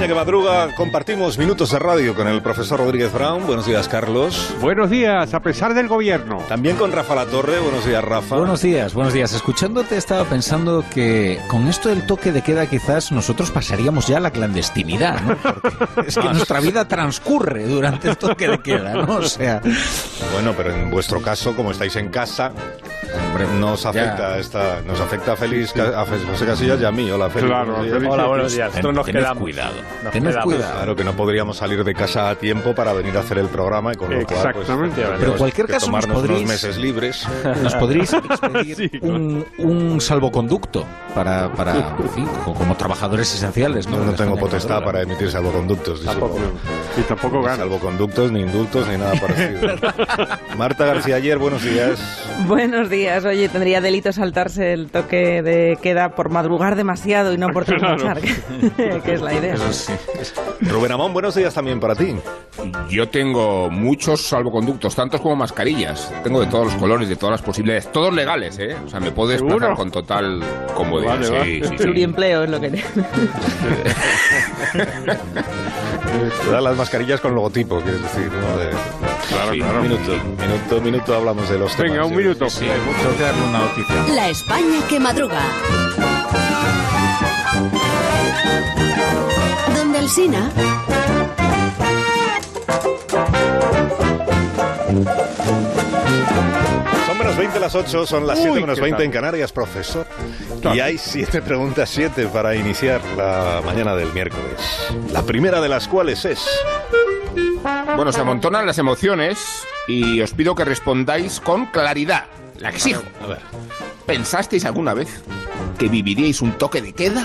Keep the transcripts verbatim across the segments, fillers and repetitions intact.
España que madruga, compartimos minutos de radio con el profesor Rodríguez Brown. Buenos días, Carlos. Buenos días, a pesar del gobierno. También con Rafa Latorre. Buenos días, Rafa. Buenos días, buenos días. Escuchándote estaba pensando que con esto del toque de queda quizás nosotros pasaríamos ya a la clandestinidad, ¿no? Porque es que nuestra vida transcurre durante el toque de queda, ¿no? O sea... Bueno, pero en vuestro caso, como estáis en casa... Hombre, nos afecta esta, nos afecta a Félix, a José Casillas y a mí. Hola, Félix. Claro, buenos días. Hola, buenos días. Ten, nos tened quedamos. cuidado. Nos tened quedamos. cuidado. Claro que no podríamos salir de casa a tiempo para venir a hacer el programa y con lo cual, pues, Exactamente. Pero en cualquier que caso nos tomarnos podréis, unos meses libres. nos podréis expedir Sí, claro. un, un salvoconducto para, para en fin, como, como trabajadores esenciales, ¿no? No, no De tengo España potestad que madruga. para emitir salvoconductos. Tampoco. Y tampoco Ni gana. salvoconductos, ni indultos, ni nada parecido. Marta García Ayer, buenos días. Buenos días. Oye, tendría delito saltarse el toque de queda por madrugar demasiado y no por trasnochar, claro. que es la idea. Eso sí. Rubén Amón, buenos días también para ti. Yo tengo muchos salvoconductos, tantos como mascarillas. Tengo de todos los colores, de todas las posibilidades, todos legales, ¿eh? O sea, me puedo desplazar ¿Seguro? con total comodidad. Vale, sí, vale. sí, sí. Pluriempleo es lo que te... Te dan las mascarillas con logotipo, quieres decir, ¿no? De... Claro, Sí, claro. Minuto, minuto, minuto hablamos de los temas. Venga, un Sí. minuto. Sí, tengo que darle una noticia. La España que madruga. Donde Alsina. Son menos veinte las ocho, son las siete Uy, menos qué veinte tal. en Canarias, profesor. Claro. Y hay siete preguntas, siete para iniciar la mañana del miércoles. La primera de las cuales es... Bueno, se amontonan las emociones y os pido que respondáis con claridad. La exijo. A ver. ¿Pensasteis alguna vez que viviríais un toque de queda?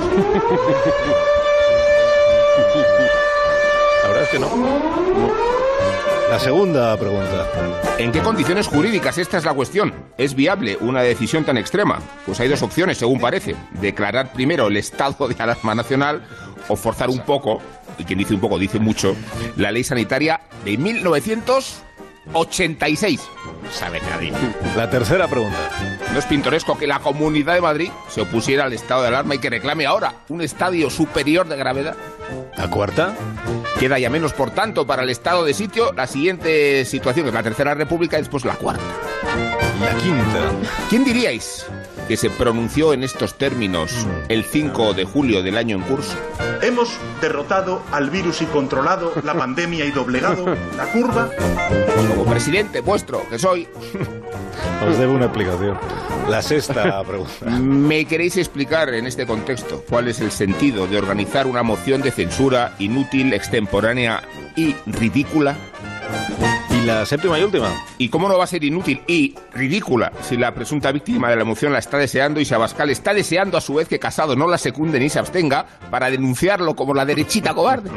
La verdad es que no. La segunda pregunta. ¿En qué condiciones jurídicas? Esta es la cuestión. ¿Es viable una decisión tan extrema? Pues hay dos opciones, según parece. Declarar primero el estado de alarma nacional o forzar un poco, y quien dice un poco dice mucho, la ley sanitaria de mil novecientos ochenta y seis. Sabe nadie. La tercera pregunta. ¿No es pintoresco que la Comunidad de Madrid se opusiera al estado de alarma y que reclame ahora un estadio superior de gravedad? La cuarta. Queda ya menos, por tanto, para el estado de sitio la siguiente situación, que es la Tercera República, y después la cuarta. La quinta. ¿Quién diríais que se pronunció en estos términos el cinco de julio del año en curso? Hemos derrotado al virus y controlado la pandemia y doblegado la curva. Como presidente vuestro que soy, Os debo una explicación. La sexta pregunta. ¿me queréis explicar en este contexto cuál es el sentido de organizar una moción de censura inútil, extemporánea y ridícula? Y la séptima y última. ¿Y cómo no va a ser inútil y ridícula si la presunta víctima de la moción la está deseando y si Abascal está deseando a su vez que Casado no la secunde ni se abstenga para denunciarlo como la derechita cobarde?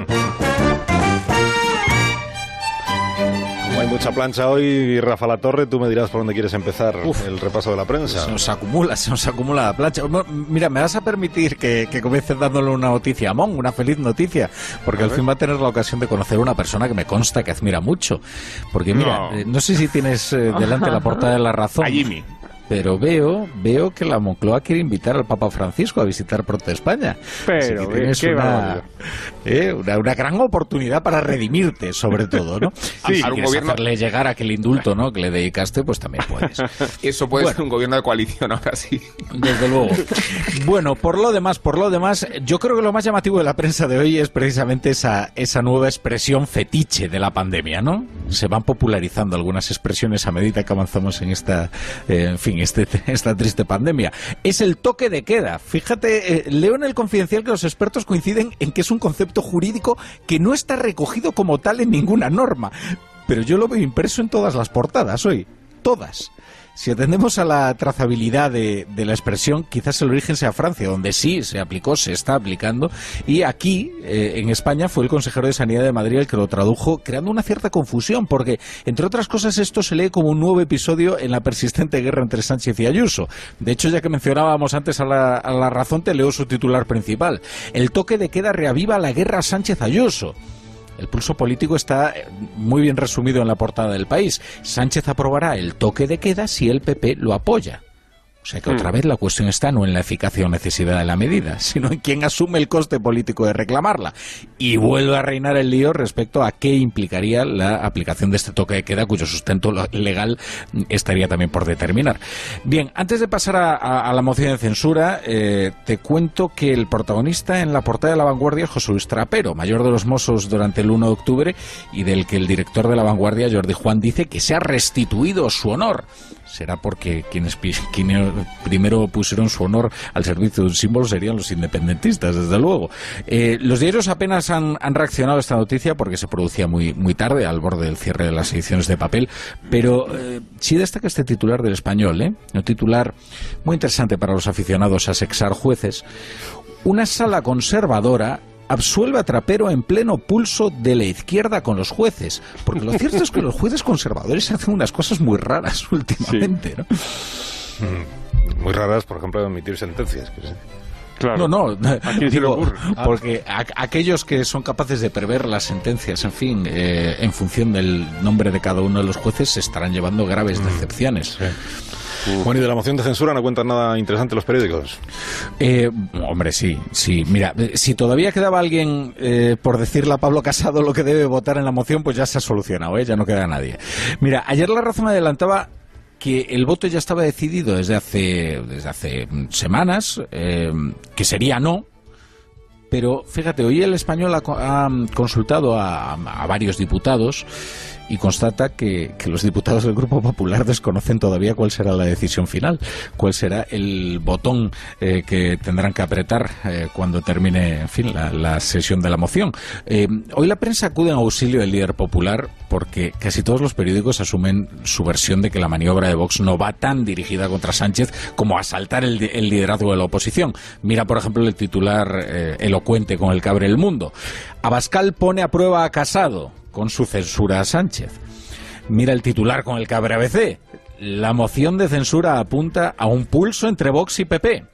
Como hay mucha plancha hoy, Rafa Latorre, tú me dirás por dónde quieres empezar. Uf, el repaso de la prensa. Se nos acumula, se nos acumula la plancha. Bueno, mira, me vas a permitir que, que comiences dándole una noticia a Mon, una feliz noticia, porque al fin va a tener la ocasión de conocer a una persona que me consta que admira mucho. Porque mira, no, eh, no sé si tienes eh, delante la portada de La Razón. A Jimmy. Pero veo, veo que la Moncloa quiere invitar al Papa Francisco a visitar pronto España. Pero, Así que tienes qué una, eh, una, una gran oportunidad para redimirte, sobre todo, ¿no? Sí, si a un quieres gobierno... hacerle llegar aquel indulto, ¿no?, que le dedicaste, pues también puedes. Eso puede bueno, ser un gobierno de coalición ahora sí. Desde luego. Bueno, por lo demás, por lo demás, yo creo que lo más llamativo de la prensa de hoy es precisamente esa, esa nueva expresión fetiche de la pandemia, ¿no? Se van popularizando algunas expresiones a medida que avanzamos en esta, eh, en fin, este, esta triste pandemia. Es el toque de queda. Fíjate, eh, leo en el Confidencial que los expertos coinciden en que es un concepto jurídico que no está recogido como tal en ninguna norma. Pero yo lo veo impreso en todas las portadas hoy. Todas. Si atendemos a la trazabilidad de, de la expresión, quizás el origen sea Francia, donde sí se aplicó, se está aplicando, y aquí, eh, en España, fue el consejero de Sanidad de Madrid el que lo tradujo, creando una cierta confusión, porque, entre otras cosas, esto se lee como un nuevo episodio en la persistente guerra entre Sánchez y Ayuso. De hecho, ya que mencionábamos antes a la, a la Razón, te leo su titular principal. El toque de queda reaviva la guerra Sánchez-Ayuso. El pulso político está muy bien resumido en la portada del País. Sánchez aprobará el toque de queda si el P P lo apoya. O sea que otra vez la cuestión está no en la eficacia o necesidad de la medida, sino en quién asume el coste político de reclamarla. Y vuelve a reinar el lío respecto a qué implicaría la aplicación de este toque de queda, cuyo sustento legal estaría también por determinar. Bien, antes de pasar a, a, a la moción de censura, eh, te cuento que el protagonista en la portada de La Vanguardia es José Luis Trapero, mayor de los Mossos durante el uno de octubre, y del que el director de La Vanguardia, Jordi Juan, dice que se ha restituido su honor. Será porque quienes, quienes primero pusieron su honor al servicio de un símbolo serían los independentistas, desde luego. Eh, los diarios apenas han, han reaccionado a esta noticia porque se producía muy, muy tarde, al borde del cierre de las ediciones de papel, pero eh, sí destaca este titular del Español, ¿eh? Un titular muy interesante para los aficionados a sexar jueces. Una sala conservadora absuelve a Trapero en pleno pulso de la izquierda con los jueces, porque lo cierto es que los jueces conservadores hacen unas cosas muy raras últimamente, ¿no? Muy raras, por ejemplo, emitir sentencias. Claro. No, no, ¿A quién se le ocurre? Porque a, aquellos que son capaces de prever las sentencias, en fin, eh, en función del nombre de cada uno de los jueces, se estarán llevando graves mm. decepciones. Sí. Bueno, y de la moción de censura no cuentan nada interesante los periódicos. Eh, hombre, sí, sí. Mira, si todavía quedaba alguien eh, por decirle a Pablo Casado lo que debe votar en la moción, pues ya se ha solucionado, ¿eh? Ya no queda nadie. Mira, ayer La Razón me adelantaba que el voto ya estaba decidido desde hace, desde hace semanas, eh, que sería no. Pero fíjate, hoy el Español ha, ha consultado a, a varios diputados y constata que, que los diputados del Grupo Popular desconocen todavía cuál será la decisión final, cuál será el botón eh, que tendrán que apretar eh, cuando termine, en fin, la, la sesión de la moción. Eh, hoy la prensa acude en auxilio del líder popular porque casi todos los periódicos asumen su versión de que la maniobra de Vox no va tan dirigida contra Sánchez como a asaltar el, el liderazgo de la oposición. Mira, por ejemplo, el titular eh, elocuente con el que abre El Mundo. Abascal pone a prueba a Casado con su censura a Sánchez. Mira el titular con el que abre A B C. La moción de censura apunta a un pulso entre Vox y P P.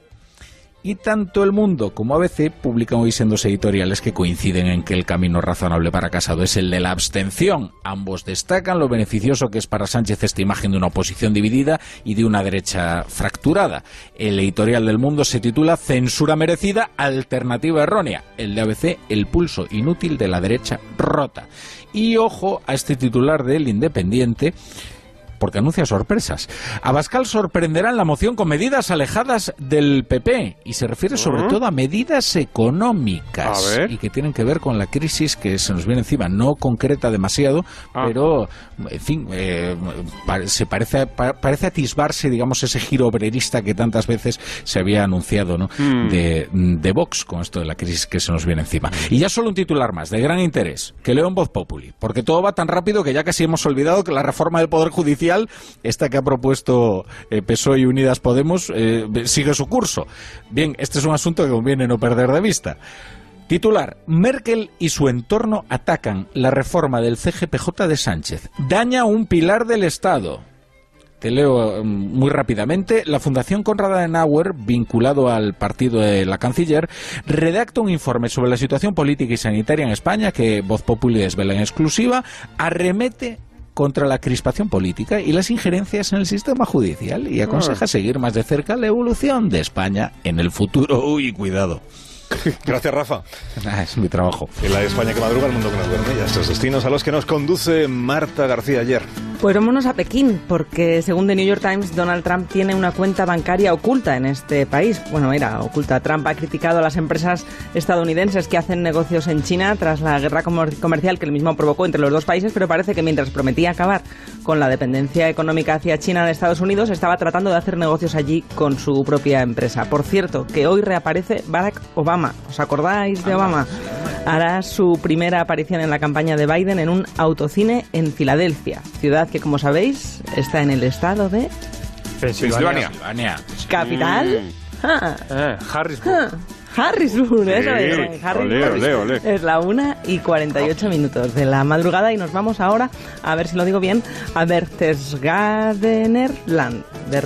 Y tanto El Mundo como A B C publican hoy sendos editoriales que coinciden en que el camino razonable para Casado es el de la abstención. Ambos destacan lo beneficioso que es para Sánchez esta imagen de una oposición dividida y de una derecha fracturada. El editorial del Mundo se titula Censura merecida, alternativa errónea. El de A B C, el pulso inútil de la derecha rota. Y ojo a este titular del Independiente, porque anuncia sorpresas. Abascal sorprenderá en la moción con medidas alejadas del P P y se refiere sobre uh-huh. todo a medidas económicas a ver. y que tienen que ver con la crisis que se nos viene encima. No concreta demasiado, ah. pero en fin, eh, se parece, pa, parece atisbarse, digamos, ese giro obrerista que tantas veces se había anunciado, ¿no? Mm. de, de Vox con esto de la crisis que se nos viene encima. Y ya solo un titular más, de gran interés, que leo en Voz Populi, porque todo va tan rápido que ya casi hemos olvidado que la reforma del Poder Judicial, esta que ha propuesto eh, P S O E y Unidas Podemos, eh, sigue su curso. Bien, este es un asunto que conviene no perder de vista. Titular: Merkel y su entorno atacan la reforma del C G P J de Sánchez. Daña un pilar del Estado. Te leo muy rápidamente. La Fundación Konrad Adenauer, vinculado al partido de la canciller, redacta un informe sobre la situación política y sanitaria en España que Voz Populi desvela en exclusiva. Arremete contra la crispación política y las injerencias en el sistema judicial y aconseja seguir más de cerca la evolución de España en el futuro. Uy, cuidado. Gracias, Rafa. Ah, es mi trabajo. En la España que madruga, el mundo que nos duerme. Y a estos destinos a los que nos conduce Marta García ayer. Pues vámonos a Pekín, porque según The New York Times, Donald Trump tiene una cuenta bancaria oculta en este país. Bueno, era oculta. Trump ha criticado a las empresas estadounidenses que hacen negocios en China tras la guerra comercial que él mismo provocó entre los dos países, pero parece que mientras prometía acabar con la dependencia económica hacia China de Estados Unidos, estaba tratando de hacer negocios allí con su propia empresa. Por cierto, que hoy reaparece Barack Obama. ¿Os acordáis de Obama? Hará su primera aparición en la campaña de Biden en un autocine en Filadelfia, ciudad que, como sabéis, está en el estado de Pensilvania. Capital. Mm. Ah. Eh, Harrisburg. Ah. Harrisburg, sí, eso es, en Harrisburg. Olé, olé, olé. Es la una y cuarenta y ocho minutos de la madrugada y nos vamos ahora, a ver si lo digo bien, a Berchtesgadenerland.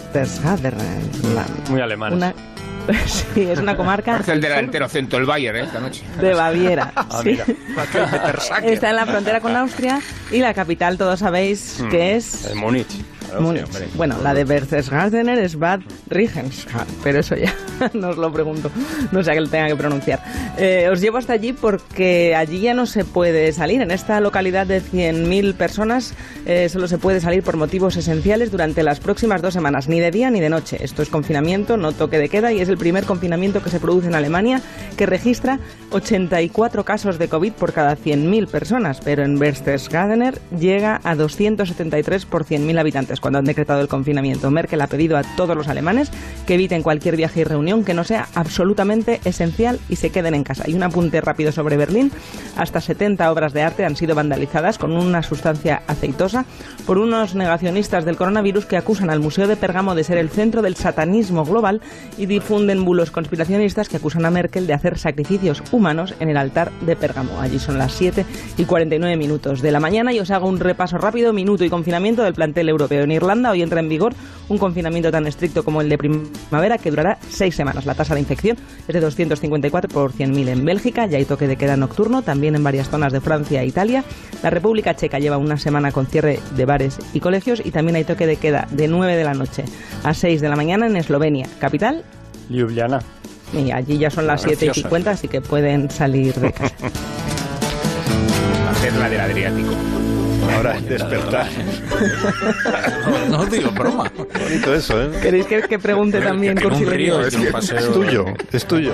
Berchtesgadenerland. Muy alemán. Una... Sí, es una comarca. Parece el delantero centro, el Bayern, ¿eh? Esta noche. De Baviera. Ah, sí. mira. Está en la frontera con Austria y la capital, todos sabéis, que es. Múnich. Claro, Múnich. Sí, bueno, la de Berchtesgadener es Bad Reichenhall, pero eso ya no os lo pregunto, no sé a qué lo tenga que pronunciar. Eh, os llevo hasta allí porque allí ya no se puede salir. En esta localidad de cien mil personas eh, solo se puede salir por motivos esenciales durante las próximas dos semanas, ni de día ni de noche. Esto es confinamiento, no toque de queda, y es el primer confinamiento que se produce en Alemania, que registra ochenta y cuatro casos de COVID por cada cien mil personas, pero en Berchtesgadener llega a doscientos setenta y tres por cien mil habitantes cuando han decretado el confinamiento. Merkel ha pedido a todos los alemanes que eviten cualquier viaje y reunión que no sea absolutamente esencial y se queden en casa. Y un apunte rápido sobre Berlín: hasta setenta obras de arte han sido vandalizadas con una sustancia aceitosa por unos negacionistas del coronavirus que acusan al Museo de Pérgamo de ser el centro del satanismo global y difunden bulos conspiracionistas que acusan a Merkel de hacer sacrificios humanos en el altar de Pérgamo. Allí son las siete y cuarenta y nueve minutos de la mañana y os hago un repaso rápido, minuto y confinamiento del plantel europeo. En Irlanda hoy entra en vigor un confinamiento tan estricto como el de primavera que durará seis semanas. La tasa de infección es de doscientos cincuenta y cuatro por cien mil. En Bélgica ya hay toque de queda nocturno, también en varias zonas de Francia e Italia. La República Checa lleva una semana con cierre de bares y colegios y también hay toque de queda de nueve de la noche a seis de la mañana en Eslovenia, capital Ljubljana. Y allí ya son las siete y cincuenta, así que pueden salir de casa. Hacer la del Adriático. Ahora el despertar. No, no digo broma. Bonito eso, ¿eh? ¿Queréis que, que pregunte también por si es, es tuyo, es tuyo.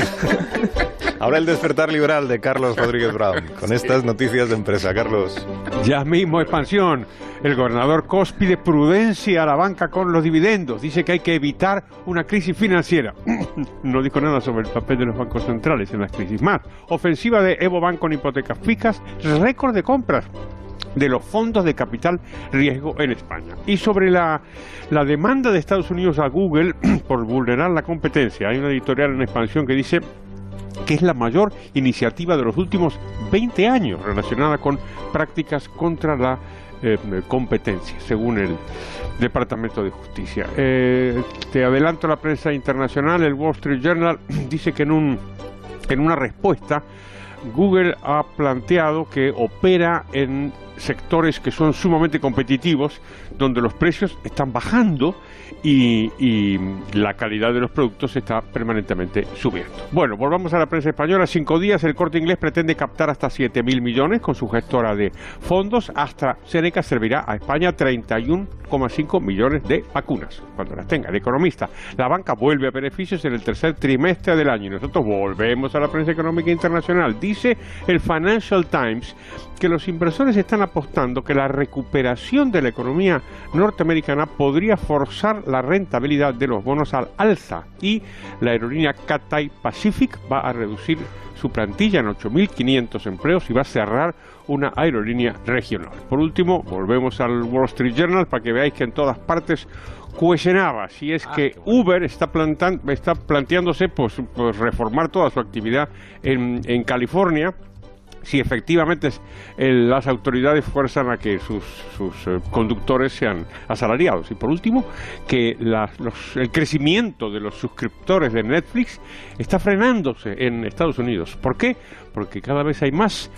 Ahora el despertar liberal de Carlos Rodríguez Brown, con estas noticias de empresa. Carlos. Ya mismo, expansión. El gobernador Cos pide prudencia a la banca con los dividendos. Dice que hay que evitar una crisis financiera. No dijo nada sobre el papel de los bancos centrales en las crisis. Más, ofensiva de Evo Bank con hipotecas fijas, récord de compras de los fondos de capital riesgo en España. Y sobre la, la demanda de Estados Unidos a Google por vulnerar la competencia, hay una editorial en Expansión que dice que es la mayor iniciativa de los últimos veinte años relacionada con prácticas contra la eh, competencia, según el Departamento de Justicia. Eh, te adelanto la prensa internacional. El Wall Street Journal dice que en, un, en una respuesta Google ha planteado que opera en sectores que son sumamente competitivos, donde los precios están bajando y, y la calidad de los productos está permanentemente subiendo. Bueno, volvamos a la prensa española. Cinco días, el Corte Inglés pretende captar hasta siete mil millones con su gestora de fondos. AstraZeneca servirá a España treinta y uno coma cinco millones de vacunas, cuando las tenga. El Economista: la banca vuelve a beneficios en el tercer trimestre del año. Y nosotros volvemos a la prensa económica internacional. Dice el Financial Times que los inversores están apostando que la recuperación de la economía norteamericana podría forzar la rentabilidad de los bonos al alza, y la aerolínea Cathay Pacific va a reducir su plantilla en ocho mil quinientos empleos y va a cerrar una aerolínea regional. Por último, volvemos al Wall Street Journal para que veáis que en todas partes cuestionaba si es que Uber está, plantan, está planteándose pues, pues reformar toda su actividad en, en California, si efectivamente el, las autoridades fuerzan a que sus, sus eh, conductores sean asalariados. Y por último, que la, los, el crecimiento de los suscriptores de Netflix está frenándose en Estados Unidos. ¿Por qué? Porque cada vez hay más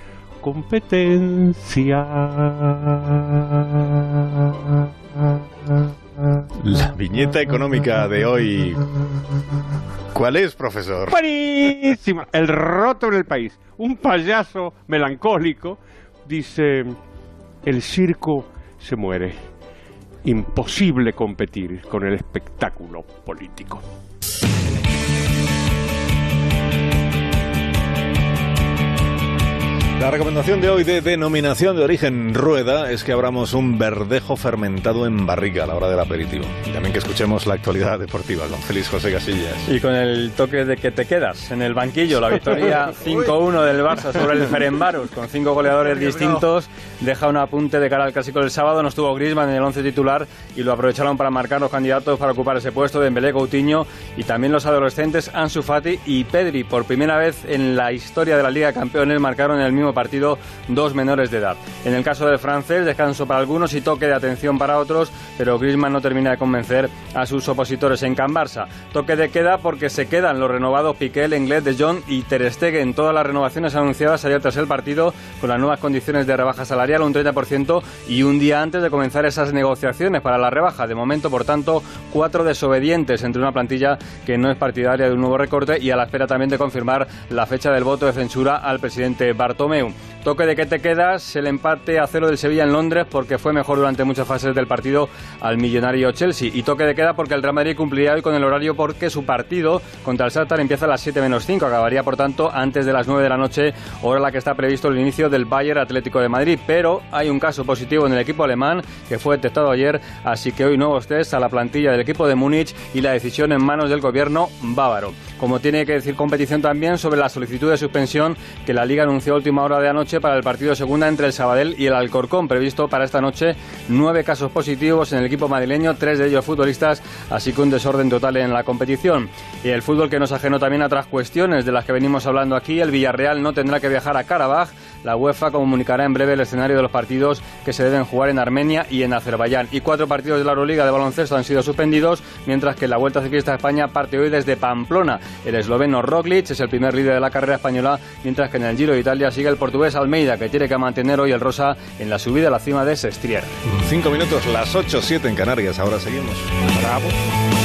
competencia. La viñeta económica de hoy. ¿Cuál es, profesor? Buenísima. El roto en el país. Un payaso melancólico dice: el circo se muere. Imposible competir con el espectáculo político. La recomendación de hoy de denominación de origen Rueda es que abramos un verdejo fermentado en barrica a la hora del aperitivo. Y también que escuchemos la actualidad deportiva con Félix José Casillas. Y con el toque de que te quedas en el banquillo. La victoria cinco uno del Barça sobre el Ferencváros, con cinco goleadores distintos, deja un apunte de cara al clásico del sábado. No estuvo Griezmann en el once titular y lo aprovecharon para marcar los candidatos para ocupar ese puesto: Dembélé, Coutinho y también los adolescentes Ansu Fati y Pedri. Por primera vez en la historia de la Liga de Campeones marcaron en el mismo mismo partido dos menores de edad. En el caso del francés, descanso para algunos y toque de atención para otros, pero Griezmann no termina de convencer a sus opositores en Can Barça. Toque de queda porque se quedan los renovados Piqué, Lenglet, De Jong y Ter Stegen. Todas las renovaciones anunciadas ayer tras el partido, con las nuevas condiciones de rebaja salarial, un treinta por ciento, y un día antes de comenzar esas negociaciones para la rebaja. De momento, por tanto, cuatro desobedientes entre una plantilla que no es partidaria de un nuevo recorte y a la espera también de confirmar la fecha del voto de censura al presidente Bartomeu. Toque de que te quedas, el empate a cero del Sevilla en Londres porque fue mejor durante muchas fases del partido al millonario Chelsea. Y toque de queda porque el Real Madrid cumpliría hoy con el horario porque su partido contra el Shakhtar empieza a las siete menos cinco. Acabaría, por tanto, antes de las nueve de la noche, hora en la que está previsto el inicio del Bayern Atlético de Madrid. Pero hay un caso positivo en el equipo alemán que fue detectado ayer, así que hoy nuevos test a la plantilla del equipo de Múnich y la decisión en manos del gobierno bávaro. Como tiene que decir competición también sobre la solicitud de suspensión que la Liga anunció a última hora de anoche para el partido de segunda entre el Sabadell y el Alcorcón, previsto para esta noche. Nueve casos positivos en el equipo madrileño, tres de ellos futbolistas, así que un desorden total en la competición. Y el fútbol que nos ajenó también a otras cuestiones de las que venimos hablando aquí. El Villarreal no tendrá que viajar a Karabaj. La UEFA comunicará en breve el escenario de los partidos que se deben jugar en Armenia y en Azerbaiyán. Y cuatro partidos de la Euroliga de baloncesto han sido suspendidos, mientras que la Vuelta Ciclista a España parte hoy desde Pamplona. El esloveno Roglic es el primer líder de la carrera española, mientras que en el Giro de Italia sigue el portugués Almeida, que tiene que mantener hoy el rosa en la subida a la cima de Sestriere. Cinco minutos, las ocho, siete en Canarias. Ahora seguimos. Bravo.